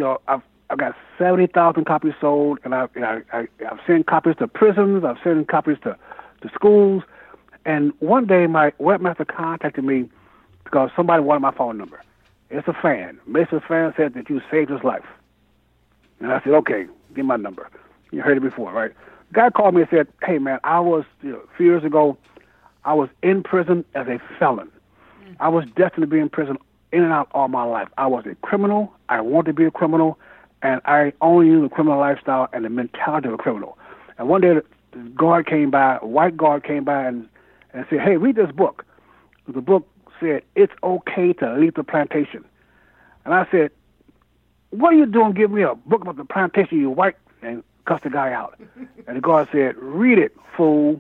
got 70,000 copies sold, and I've sent copies to prisons. I've sent copies to schools, and one day my webmaster contacted me because somebody wanted my phone number. It's a fan. Mason's fan said that you saved his life, and I said, okay, give my number. You heard it before, right? Guy called me and said, hey, man, I was, a few years ago, I was in prison as a felon. I was destined to be in prison in and out all my life. I was a criminal. I wanted to be a criminal, and I only knew the criminal lifestyle and the mentality of a criminal. And one day, the guard came by, a white guard came by and said, hey, read this book. The book said, It's Okay to Leave the Plantation. And I said, what are you doing giving me a book about the plantation, you white, and cussed the guy out. And the guard said, read it, fool,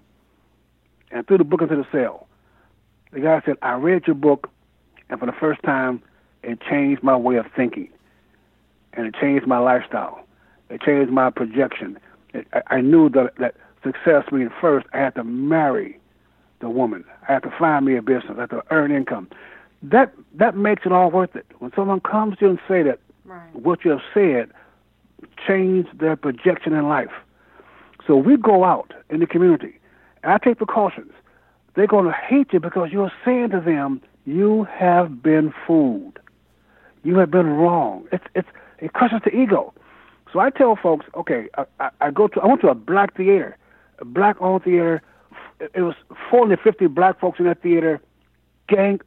and threw the book into the cell. The guy said, I read your book, and for the first time, it changed my way of thinking, and it changed my lifestyle. It changed my projection. I knew that success means first I had to marry the woman. I had to find me a business. I had to earn income. That makes it all worth it. When someone comes to you and say that what you have said changed their projection in life. So we go out in the community, and I take precautions. They're going to hate you because you're saying to them, you have been fooled. You have been wrong. It crushes the ego. So I tell folks, okay, I went to a black theater, a black-owned theater. It was 450 black folks in that theater, gang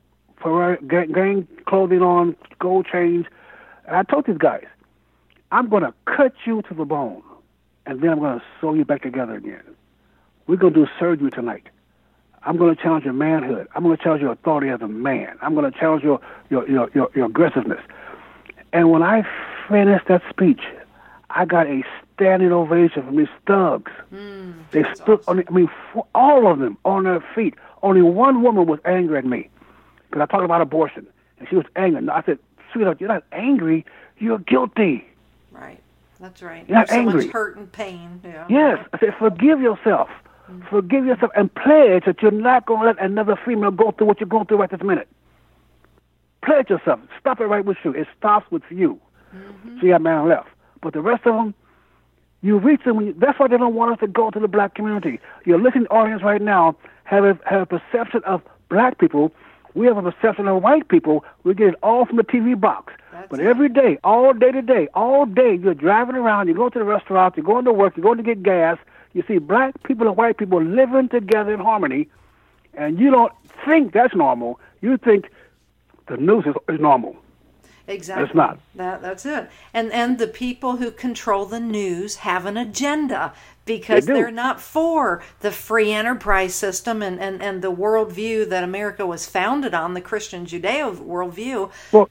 clothing on, gold chains. And I told these guys, I'm going to cut you to the bone, and then I'm going to sew you back together again. We're going to do surgery tonight. I'm going to challenge your manhood. I'm going to challenge your authority as a man. I'm going to challenge your aggressiveness. And when I finished that speech, I got a standing ovation from these thugs. They stood awesome. All of them on their feet. Only one woman was angry at me because I talked about abortion, and she was angry. I said, sweetheart, you're not angry. You're guilty. Right. That's right. You're not so angry. Much hurt and pain. Yeah. Yes. I said, forgive yourself. Forgive yourself and pledge that you're not going to let another female go through what you're going through right this minute. Pledge yourself. Stop it right with you. It stops with you. So you got man left. But the rest of them, you reach them. That's why they don't want us to go to the black community. Your listening audience right now have a perception of black people. We have a perception of white people. We get it all from the TV box. But every day, all day today, all day, you're driving around, you go to the restaurant, you're going to work, you're going to get gas. You see black people and white people living together in harmony, and you don't think that's normal. You think the news is normal. Exactly. It's not. That's it. And the people who control the news have an agenda because they're not for the free enterprise system and the worldview that America was founded on, the Christian Judeo worldview. Well,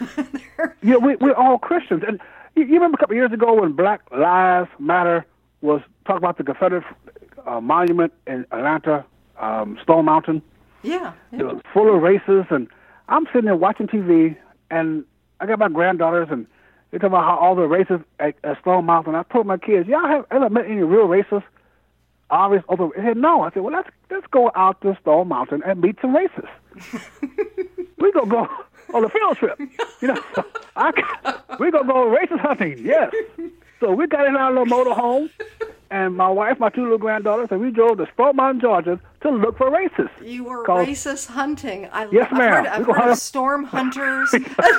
we're all Christians. And you remember a couple of years ago when Black Lives Matter was talking about the Confederate monument in Atlanta, Stone Mountain? Yeah. It was full of racists, and I'm sitting there watching TV, and I got my granddaughters, and they talk about how all the racists at Stone Mountain. I told my kids, y'all have ever met any real racists? Obvious. They said, no. I said, well, let's go out to Stone Mountain and meet some racists. We're going to go on a field trip. We're going to go racist hunting, yes. So we got in our little motorhome, and my wife, my two little granddaughters, and we drove to Stone Mountain, Georgia, to look for racists. You were racist hunting. Yes, ma'am. I've heard of storm hunters.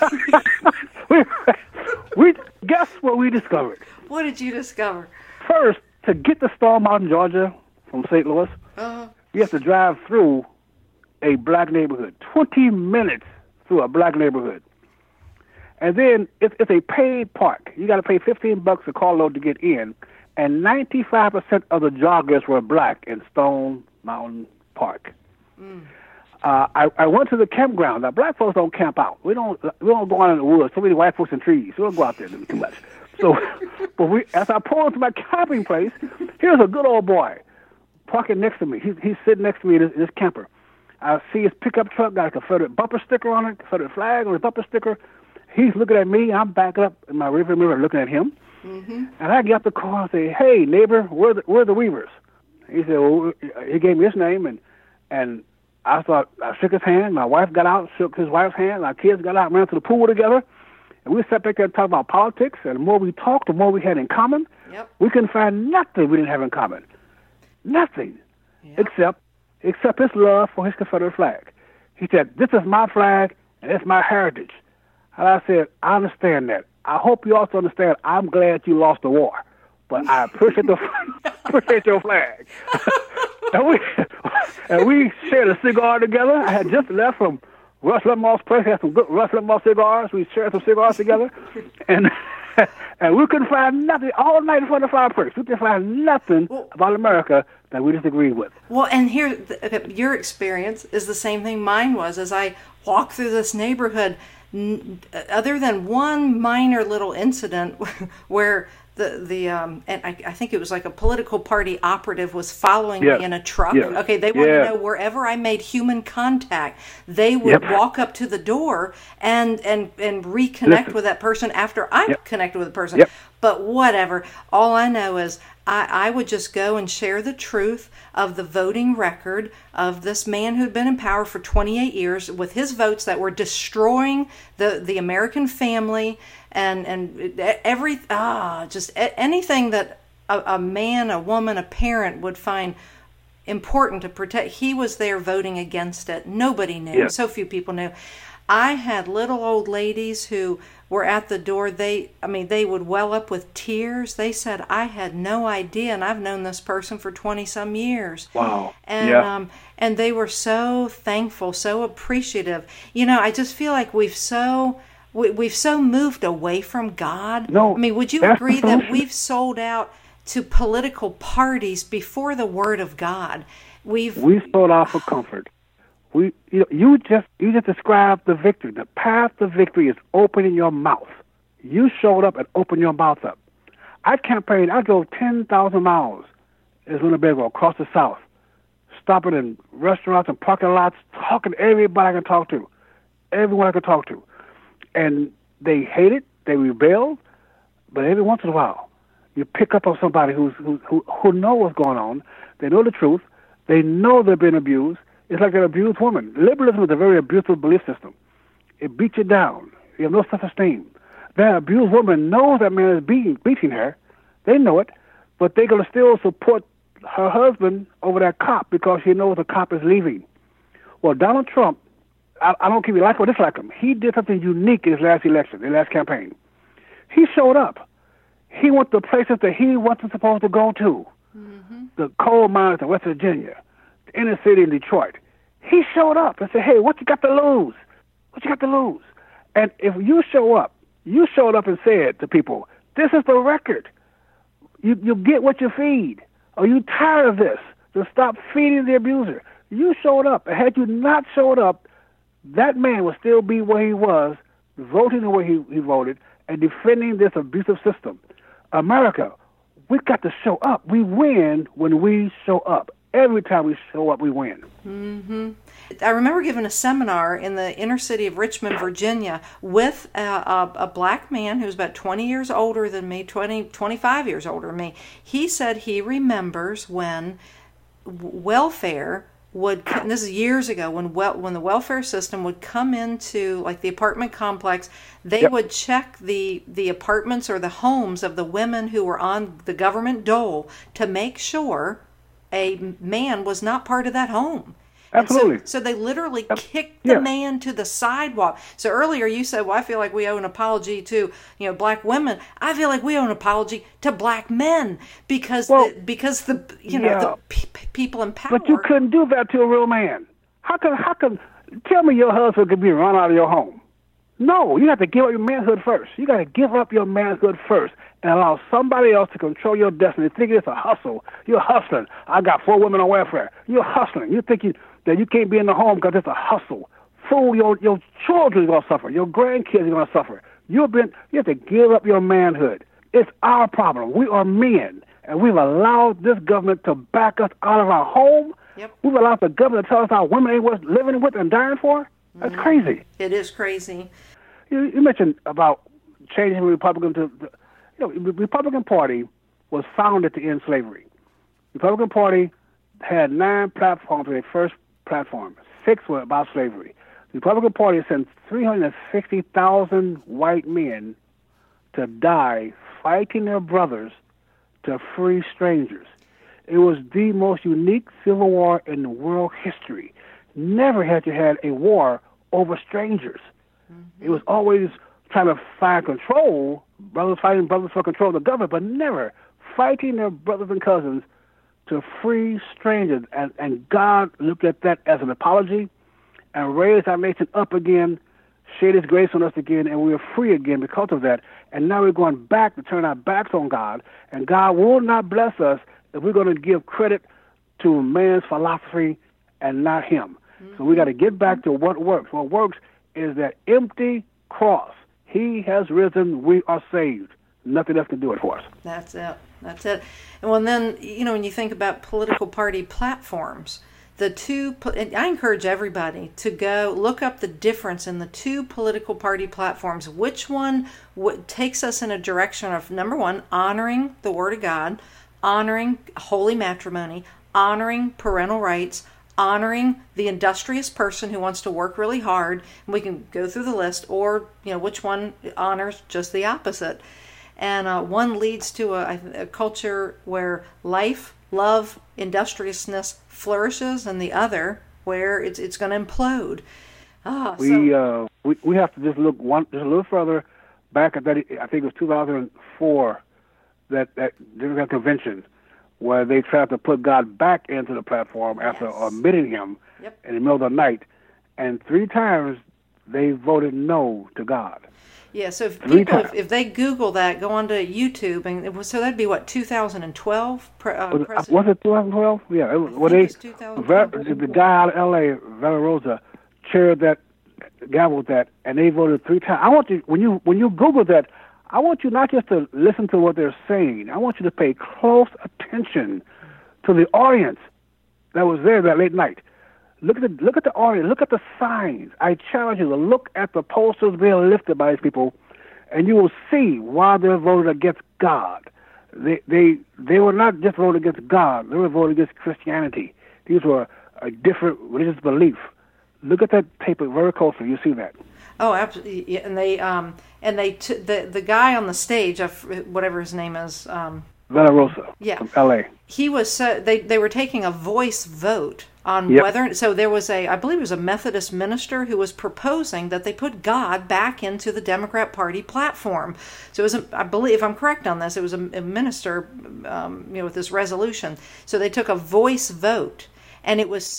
we guess what we discovered. What did you discover? First, to get to Stone Mountain, Georgia, from St. Louis, you have to drive through a black neighborhood. 20 minutes through a black neighborhood. And then it's a paid park. You got to pay $15 a carload to get in. And 95% of the joggers were black in Stone Mountain Park. I went to the campground. Now, black folks don't camp out. We don't go out in the woods. So many white folks in trees. We don't go out there too much. So, but as I pulled into my camping place, here's a good old boy parking next to me. He's sitting next to me in this camper. I see his pickup truck got a Confederate bumper sticker on it, Confederate flag on his bumper sticker. He's looking at me. I'm backing up in my rearview mirror looking at him. Mm-hmm. And I get up the car and say, "Hey, neighbor, where are the Weavers?" He said, "Well," he gave me his name, and I shook his hand. My wife got out, shook his wife's hand. Our kids got out and ran to the pool together. And we sat back there and talked about politics. And the more we talked, the more we had in common. Yep. We couldn't find nothing we didn't have in common. Nothing. Yep. Except his love for his Confederate flag. He said, "This is my flag, and it's my heritage." And I said, "I understand that. I hope you also understand I'm glad you lost the war. But I appreciate appreciate your flag." and we shared a cigar together. I had just left from Rush Limbaugh's place. Had some good Rush Limbaugh cigars. We shared some cigars together, and we couldn't find nothing all night in front of the fireplace. We couldn't find nothing about America that we disagreed with. Well, and here, your experience is the same thing mine was. As I walked through this neighborhood, other than one minor little incident where and I think it was like a political party operative was following me in a truck. Yes. Okay, they wanted to know wherever I made human contact, they would walk up to the door and reconnect with that person after I connected with the person. Yep. But whatever. All I know is I would just go and share the truth of the voting record of this man who'd been in power for 28 years with his votes that were destroying the American family and just anything that a man, a woman, a parent would find important to protect. He was there voting against it. Nobody knew. Yeah. So few people knew. I had little old ladies who were at the door. They would well up with tears. They said, "I had no idea, and I've known this person for 20-some years." Wow. And they were so thankful, so appreciative. I just feel like we've so moved away from God. No, would you agree that we've sold out to political parties before the Word of God? We've sold out for comfort. You just described the victory. The path to victory is opening your mouth. You showed up and opened your mouth up. I campaigned. I drove 10,000 miles as Winnebago across the South, stopping in restaurants and parking lots, talking to everybody I could talk to, everyone I could talk to. And they hated, they rebelled, but every once in a while, you pick up on somebody who know what's going on. They know the truth. They know they've been abused. It's like an abused woman. Liberalism is a very abusive belief system. It beats you down. You have no self-esteem. That abused woman knows that man is beating her. They know it, but they're going to still support her husband over that cop because she knows the cop is leaving. Well, Donald Trump, I don't care if you like or dislike him, he did something unique in his last election, his last campaign. He showed up. He went to places that he wasn't supposed to go to. Mm-hmm. The coal mines in West Virginia, the inner city in Detroit. He showed up and said, "Hey, what you got to lose? What you got to lose?" And if you showed up and said to people, "This is the record. You get what you feed. Are you tired of this? Then stop feeding the abuser." You showed up. And had you not showed up, that man would still be where he was, voting the way he voted, and defending this abusive system. America, we've got to show up. We win when we show up. Every time we show up, we win. Mm-hmm. I remember giving a seminar in the inner city of Richmond, Virginia, with a black man who was about 20 years older than me, 25 years older than me. He said he remembers when welfare would, and this is years ago, when the welfare system would come into like the apartment complex, they would check the apartments or the homes of the women who were on the government dole to make sure a man was not part of that home. Absolutely. So they literally kicked the man to the sidewalk. So earlier you said, "Well, I feel like we owe an apology to black women." I feel like we owe an apology to black men because the people in power. But you couldn't do that to a real man. How come? Tell me your husband could be run out of your home. No, you have to give up your manhood first. You got to give up your manhood first and allow somebody else to control your destiny. Think it's a hustle. You're hustling. I got 4 women on welfare. You're hustling. You think that you can't be in the home because it's a hustle. Fool, your children are going to suffer. Your grandkids are going to suffer. You have to give up your manhood. It's our problem. We are men, and we've allowed this government to back us out of our home. Yep. We've allowed the government to tell us our women ain't worth living with and dying for. That's crazy. It is crazy. You mentioned about changing the Republican to the Republican Party was founded to end slavery. The Republican Party had 9 platforms for their first platform. 6 were about slavery. The Republican Party sent 360,000 white men to die fighting their brothers to free strangers. It was the most unique civil war in world history. Never had you had a war over strangers. It was always trying to find control, brothers fighting brothers for control of the government, but never fighting their brothers and cousins to free strangers. And God looked at that as an apology and raised our nation up again, shed His grace on us again, and we are free again because of that. And now we're going back to turn our backs on God, and God will not bless us if we're going to give credit to man's philosophy and not Him. So we got to get back to what works. What works is that empty cross. He has risen. We are saved. Nothing else can do it for us. That's it. That's it. And well, then, when you think about political party platforms, I encourage everybody to go look up the difference in the 2 political party platforms. Which one takes us in a direction of, number one, honoring the Word of God, honoring holy matrimony, honoring parental rights, honoring the industrious person who wants to work really hard. And we can go through the list, or which one honors just the opposite. And one leads to a culture where life, love, industriousness flourishes, and the other where it's going to implode. We have to just look just a little further back at that. I think it was 2004 that Democratic convention where they tried to put God back into the platform after omitting Him in the middle of the night, and 3 times they voted no to God. Yeah, so if they Google that, go onto YouTube, and so that'd be what, 2012? Was it 2012? Yeah, it was 2012. The guy out of L.A., Valerie Rosa, chaired that, gavelled that, and they voted 3 times. I want you, when you Google that, I want you not just to listen to what they're saying. I want you to pay close attention to the audience that was there that late night. Look at the audience. Look at the signs. I challenge you to look at the posters being lifted by these people, and you will see why they voted against God. They were not just voting against God. They were voting against Christianity. These were a different religious belief. Look at that paper very closely. You see that. Oh, absolutely. Yeah, and the guy on the stage, whatever his name is. Valerie Rosa. Yeah. From L.A. He was they were taking a voice vote on whether, so there was I believe it was a Methodist minister who was proposing that they put God back into the Democrat Party platform. So it was, I believe, if I'm correct on this, it was a minister, with this resolution. So they took a voice vote, and it was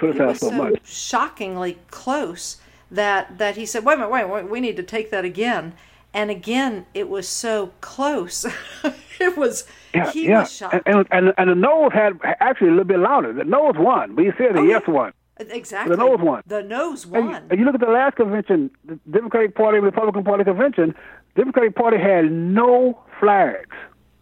so shockingly close that he said, wait, we need to take that again. And again, it was so close. He was shocked. And the no's had actually a little bit louder. The no's won, but you said the yes won. Exactly. The no's won. The no's won. And you look at the last convention, the Democratic Party, Republican Party convention, the Democratic Party had no flags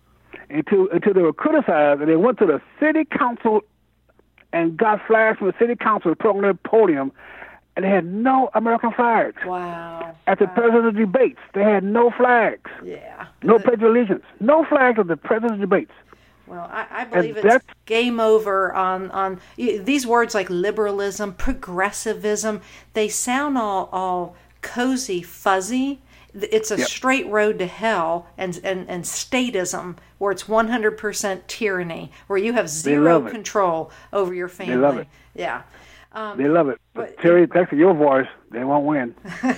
until they were criticized, and they went to the city council and got flags from the city council to put on their podium, and they had no American flags. Wow. At the presidential debates, they had no flags. Yeah. No pledge of allegiance. No flags at the presidential debates. Well, I believe it's game over on these words like liberalism, progressivism. They sound all cozy, fuzzy. It's a straight road to hell, and statism, where it's 100% tyranny, where you have zero control over your family. They love it. Yeah. They love it. But Terry, thanks to your voice, they won't win.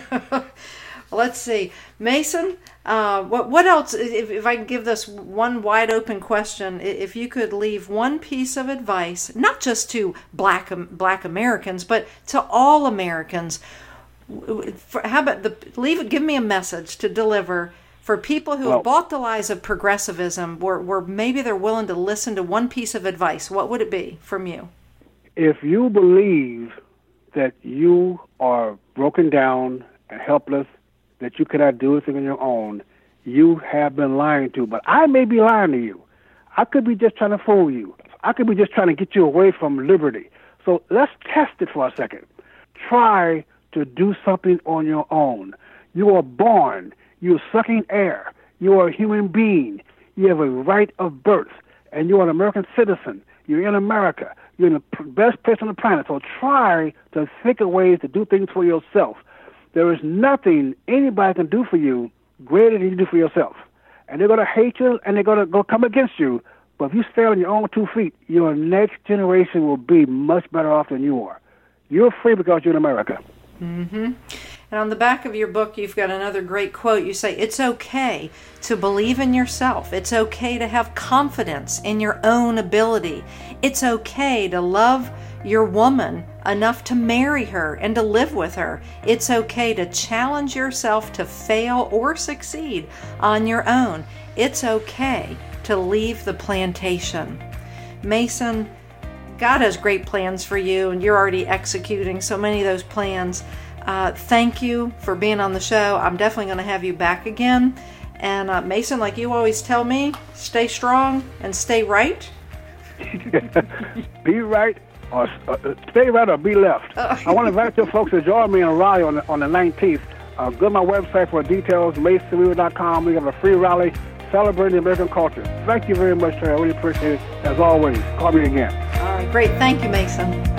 Let's see. Mason, what else, if I can give this one wide open question, if you could leave one piece of advice, not just to black Americans, but to all Americans, how about give me a message to deliver for people who have bought the lies of progressivism, where maybe they're willing to listen to one piece of advice. What would it be from you? If you believe that you are broken down and helpless, that you cannot do anything on your own, you have been lying to. But I may be lying to you. I could be just trying to fool you. I could be just trying to get you away from liberty. So let's test it for a second. Try to do something on your own. You are born. You're sucking air. You are a human being. You have a right of birth. And you are an American citizen. You're in America. You're in the best place on the planet. So try to think of ways to do things for yourself. There is nothing anybody can do for you greater than you do for yourself. And they're going to hate you, and they're going to go come against you. But if you stay on your own 2 feet, your next generation will be much better off than you are. You're free because you're in America. Mm-hmm. And on the back of your book, you've got another great quote. You say, it's okay to believe in yourself. It's okay to have confidence in your own ability. It's okay to love your woman enough to marry her and to live with her. It's okay to challenge yourself to fail or succeed on your own. It's okay to leave the plantation. Mason, God has great plans for you, and you're already executing so many of those plans. Thank you for being on the show. I'm definitely going to have you back again. And Mason, like you always tell me, stay strong and stay right. Be right or stay right or be left. I want to invite your folks to join me in Raleigh on the 19th. Go to my website for details, masonweaver.com. We have a free rally celebrating American culture. Thank you very much, sir. I really appreciate it. As always, call me again. All right, great. Thank you, Mason.